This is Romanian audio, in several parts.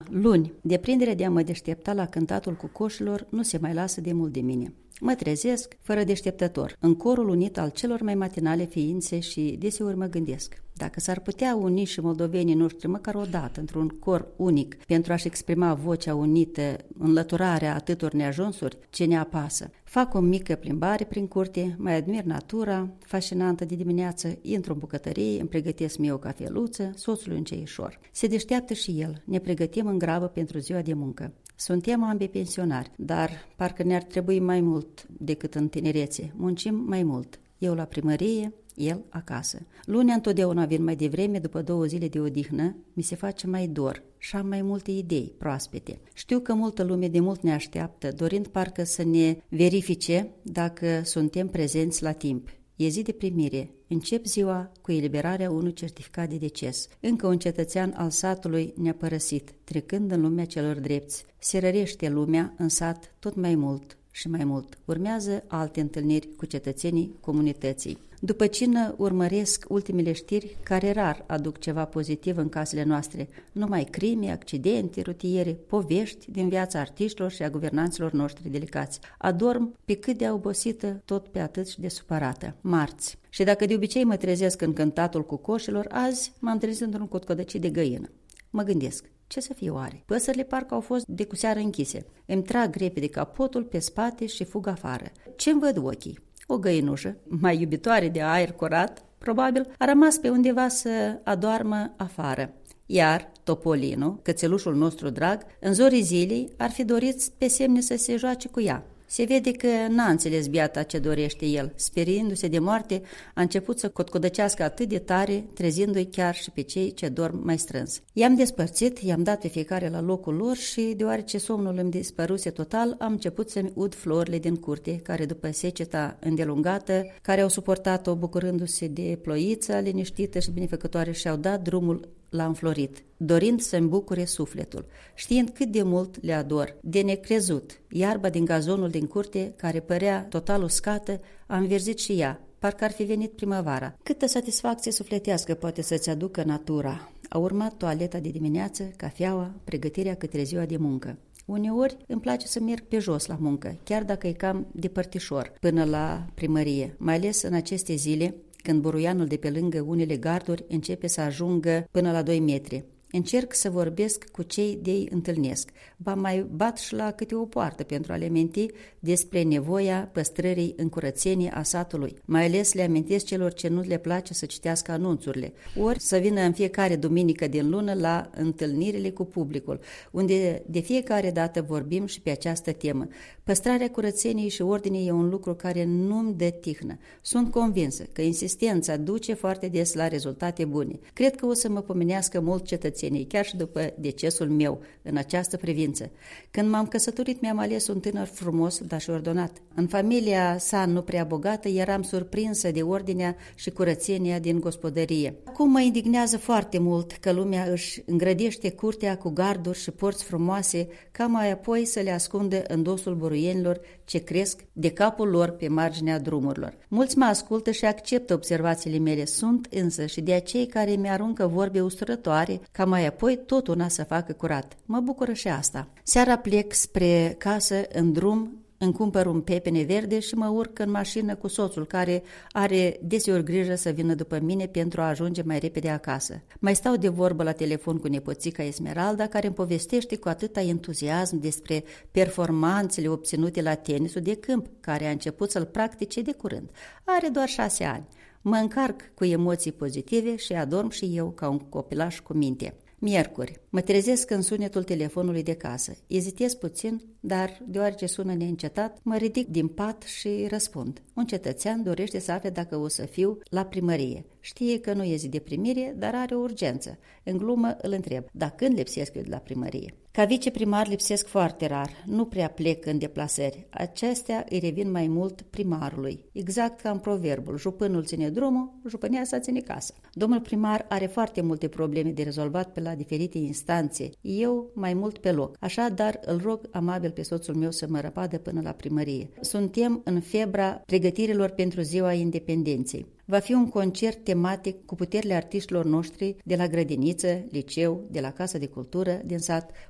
Luni, deprinderea de a mă deștepta la cântatul cu coșilor nu se mai lasă de mult de mine. Mă trezesc, fără deșteptător, în corul unit al celor mai matinale ființe și deseori mă gândesc. Dacă s-ar putea uni și moldovenii noștri măcar o dată într-un cor unic pentru a-și exprima vocea unită, înlăturarea atâtor neajunsuri ce ne apasă. Fac o mică plimbare prin curte, mai admir natura fascinantă de dimineață, intru în bucătărie, îmi pregătesc mie o cafeluță, soțul un ceișor. Se deșteaptă și el, ne pregătim în grabă pentru ziua de muncă. Suntem ambii pensionari, dar parcă ne-ar trebui mai mult decât în tinerețe. Muncim mai mult. Eu la primărie, el acasă. Lunea întotdeauna vin mai devreme, după 2 zile de odihnă, mi se face mai dor și am mai multe idei proaspete. Știu că multă lume de mult ne așteaptă, dorind parcă să ne verifice dacă suntem prezenți la timp. E zi de primire. Încep ziua cu eliberarea unui certificat de deces. Încă un cetățean al satului ne-a părăsit, trecând în lumea celor drepți. Se rărește lumea în sat tot mai mult și mai mult. Urmează alte întâlniri cu cetățenii comunității. După cină urmăresc ultimele știri care rar aduc ceva pozitiv în casele noastre. Numai crime, accidente rutiere, povești din viața artiștilor și a guvernanților noștri delicați. Adorm pe cât de obosită, tot pe atât și de supărată. Marți. Și dacă de obicei mă trezesc în cântatul cu coșilor, azi m-am trezit într-un cotcodăcit de găină. Mă gândesc. Ce să fie oare? Păsările parcă au fost de cu seară închise. Îmi trag repede capotul pe spate și fug afară. Ce-mi văd ochii? O găinușă, mai iubitoare de aer curat, probabil, a rămas pe undeva să adoarmă afară. Iar Topolino, cățelușul nostru drag, în zorii zilei ar fi dorit pe semne să se joace cu ea. Se vede că n-a înțeles biata ce dorește el. Speriindu-se de moarte, a început să cotcodăcească atât de tare, trezindu-i chiar și pe cei ce dorm mai strâns. I-am despărțit, i-am dat pe fiecare la locul lor și, deoarece somnul îmi dispăruse total, am început să-mi ud florile din curte, care după seceta îndelungată, care au suportat-o bucurându-se de ploița liniștită și binefăcătoare, și-au dat drumul la înflorit, dorind să-mi bucure sufletul, știind cât de mult le ador. De necrezut, iarba din gazonul din curte, care părea total uscată, a înverzit și ea, parcă ar fi venit primăvara. Câtă satisfacție sufletească poate să-ți aducă natura. A urmat toaleta de dimineață, cafeaua, pregătirea către ziua de muncă. Uneori îmi place să merg pe jos la muncă, chiar dacă e cam depărtișor, până la primărie, mai ales în aceste zile, când buruianul de pe lângă unele garduri începe să ajungă până la 2 metri. Încerc să vorbesc cu cei de-i întâlnesc, ba mai bat și la câte o poartă pentru a le aminti despre nevoia păstrării în curățenie a satului. Mai ales le amintesc celor ce nu le place să citească anunțurile, ori să vină în fiecare duminică din lună la întâlnirile cu publicul, unde de fiecare dată vorbim și pe această temă. Păstrarea curățeniei și ordinii e un lucru care nu-mi dă tihnă. Sunt convinsă că insistența duce foarte des la rezultate bune. Cred că o să mă pomenească mult cetățenii, chiar și după decesul meu, în această privință. Când m-am căsătorit, mi-am ales un tânăr frumos, dar și ordonat. În familia sa nu prea bogată, eram surprinsă de ordinea și curățenia din gospodărie. Acum mă indignează foarte mult că lumea își îngrădește curtea cu garduri și porți frumoase, ca mai apoi să le ascundă în dosul buruienilor ce cresc de capul lor pe marginea drumurilor. Mulți mă ascultă și acceptă observațiile mele, sunt însă și de acei care mi-aruncă vorbe usturătoare, ca mai apoi tot una să facă curat. Mă bucură și asta. Seara plec spre casă în drum, îmi cumpăr un pepene verde și mă urc în mașină cu soțul, care are deseori grijă să vină după mine pentru a ajunge mai repede acasă. Mai stau de vorbă la telefon cu nepoțica Esmeralda, care îmi povestește cu atâta entuziasm despre performanțele obținute la tenisul de câmp, care a început să-l practice de curând. Are doar 6 ani. Mă încarc cu emoții pozitive și adorm și eu ca un copilaș cu minte. Miercuri. Mă trezesc în sunetul telefonului de casă. Ezitez puțin, dar deoarece sună neîncetat, mă ridic din pat și răspund. Un cetățean dorește să afle dacă o să fiu la primărie. Știe că nu e zi de primire, dar are o urgență. În glumă îl întreb, dar când lipsesc eu de la primărie? Ca viceprimar lipsesc foarte rar, nu prea plec în deplasări. Acestea îi revin mai mult primarului. Exact ca în proverbul, jupânul ține drumul, jupâneasa ține casa. Domnul primar are foarte multe probleme de rezolvat pe la diferite instanțe, eu mai mult pe loc. Așadar îl rog amabil pe soțul meu să mă răpadă până la primărie. Suntem în febra pregătirilor pentru Ziua Independenței. Va fi un concert tematic cu puterile artiștilor noștri de la grădiniță, liceu, de la Casa de Cultură din sat,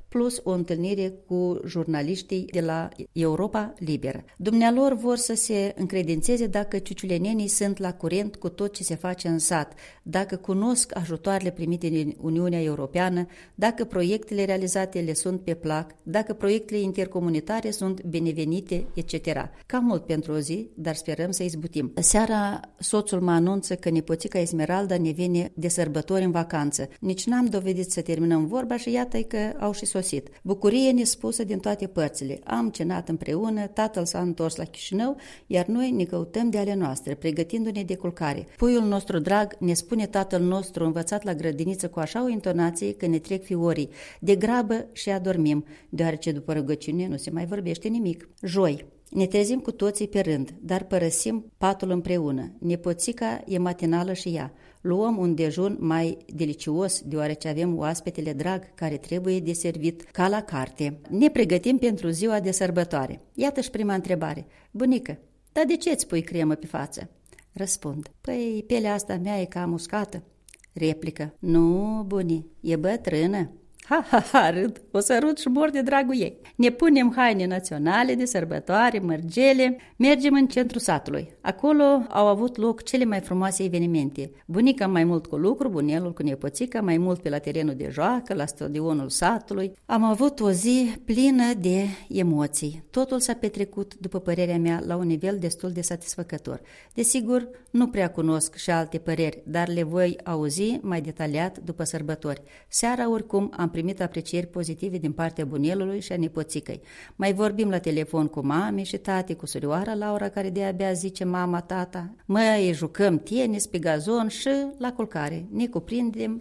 plus o întâlnire cu jurnaliștii de la Europa Liberă. Dumnealor vor să se încredințeze dacă ciuciulenenii sunt la curent cu tot ce se face în sat, dacă cunosc ajutoarele primite din Uniunea Europeană, dacă proiectele realizate le sunt pe plac, dacă proiectele intercomunitare sunt binevenite, etc. Cam mult pentru o zi, dar sperăm să izbutim. Seara soțul mă anunță că nepoțica Esmeralda ne vine de sărbători în vacanță. Nici n-am dovedit să terminăm vorba și iată că au și sosit. Bucurie nespusă din toate părțile. Am cenat împreună, tatăl s-a întors la Chișinău, iar noi ne căutăm de ale noastre, pregătindu-ne de culcare. Puiul nostru drag, ne spune tatăl nostru învățat la grădiniță cu așa o intonație că ne trec fiorii. De grabă și adormim, deoarece după rugăciune nu se mai vorbește nimic. Joi. Ne trezim cu toții pe rând, dar părăsim patul împreună. Nepoțica e matinală și ea. Luăm un dejun mai delicios, deoarece avem oaspetele drag care trebuie de servit ca la carte. Ne pregătim pentru ziua de sărbătoare. Iată-și prima întrebare. Bunică, dar de ce îți pui cremă pe față? Răspund. Păi, pielea asta mea e cam uscată. Replică. Nu, buni, e bătrână. Ha, ha, ha, râd, o sărut și mor de dragul ei. Ne punem haine naționale de sărbătoare, mărgele, mergem în centrul satului. Acolo au avut loc cele mai frumoase evenimente. Bunica mai mult cu lucru, bunelul cu nepoțica, mai mult pe la terenul de joacă, la stadionul satului. Am avut o zi plină de emoții. Totul s-a petrecut, după părerea mea, la un nivel destul de satisfăcător. Desigur, nu prea cunosc și alte păreri, dar le voi auzi mai detaliat după sărbători. Seara, oricum, am primit aprecieri pozitive din partea bunelului și a nepoțicăi. Mai vorbim la telefon cu mami și tati, cu surioara Laura, care de-abia zice mama, tata. Mai jucăm tenis pe gazon și la culcare. Ne cuprindem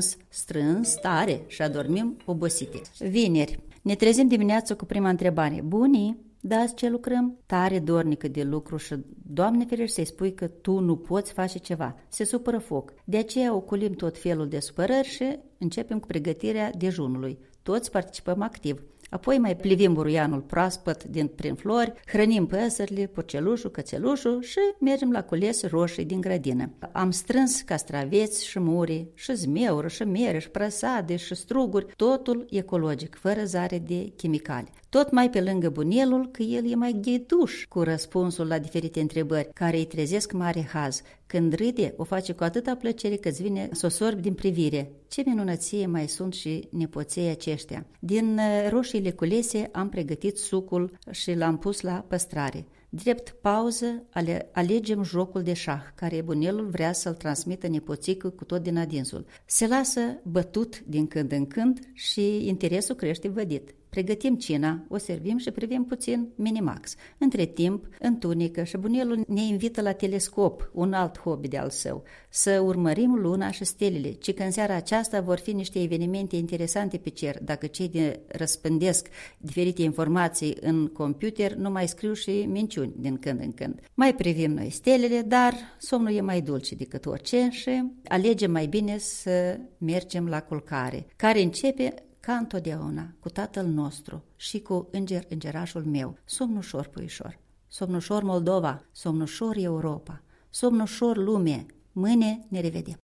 strâns, tare și adormim obosite. Vineri. Ne trezim dimineața cu prima întrebare. Bunii? Dați ce lucrăm? Tare dornică de lucru și, Doamne ferește, să-i spui că tu nu poți face ceva. Se supără foc. De aceea ocolim tot felul de supărări și începem cu pregătirea dejunului. Toți participăm activ. Apoi mai plivim buruianul proaspăt prin flori, hrănim păsările, porcelușul, cățelușul și mergem la cules roșii din grădină. Am strâns castraveți și muri, și zmeură, și mere, și prăsade, și struguri, totul ecologic, fără zare de chimicale. Tot mai pe lângă bunelul că el e mai ghiduș cu răspunsul la diferite întrebări, care îi trezesc mare haz. Când râde, o face cu atâta plăcere că îți vine să o sorbi din privire. Ce minunăție mai sunt și nepoței aceștia. Din roșiile culese am pregătit sucul și l-am pus la păstrare. Drept pauză, alegem jocul de șah, care bunelul vrea să-l transmită nepoțică cu tot din adinsul. Se lasă bătut din când în când și interesul crește vădit. Pregătim cina, o servim și privim puțin Minimax. Între timp, întunecă și bunelul ne invită la telescop, un alt hobby de al său, să urmărim luna și stelele, ci că în seara aceasta vor fi niște evenimente interesante pe cer, dacă cei de răspândesc diferite informații în computer nu mai scriu și minciuni din când în când. Mai privim noi stelele, dar somnul e mai dulce decât orice și alegem mai bine să mergem la culcare, care începe ca întotdeauna, cu tatăl nostru și cu îngerașul meu. Somnușor, puișor, somnușor Moldova, somnușor Europa, somnușor lume. Mâine ne revedem.